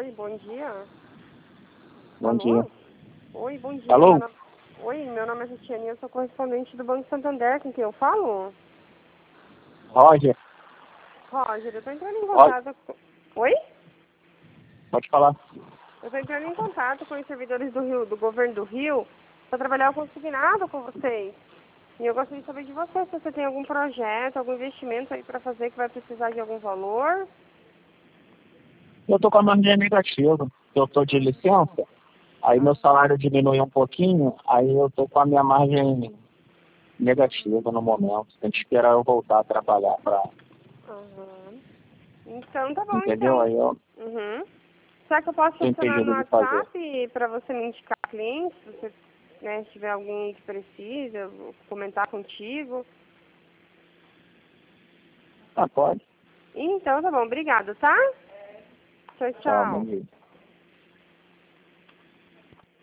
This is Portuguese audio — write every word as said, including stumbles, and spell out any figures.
Oi, bom dia. Bom Alô? dia. Oi, bom dia. Alô? Meu nome... Oi, meu nome é Cristiane, eu sou correspondente do Banco Santander, com quem eu falo? Roger, Roger, eu tô entrando em Roger, contato com... Oi? pode falar. Eu tô entrando em contato com os servidores do Rio, do governo do Rio, para trabalhar o consignado com vocês. E eu gostaria de saber de você, se você tem algum projeto, algum investimento aí para fazer que vai precisar de algum valor. Eu tô com a margem negativa, eu tô de licença, aí meu salário diminuiu um pouquinho, aí eu tô com a minha margem negativa no momento. Tem que esperar eu voltar a trabalhar pra... Uhum. Então tá bom, Entendeu? então. Aí eu Uhum. Será que eu posso te tenho adicionar no impedido de fazer. WhatsApp para você me indicar clientes? Se você, né, se tiver alguém que precisa, eu vou comentar contigo. Ah, pode? Então tá bom, obrigada, tá? Tchau, Tchau, bom tchau. dia.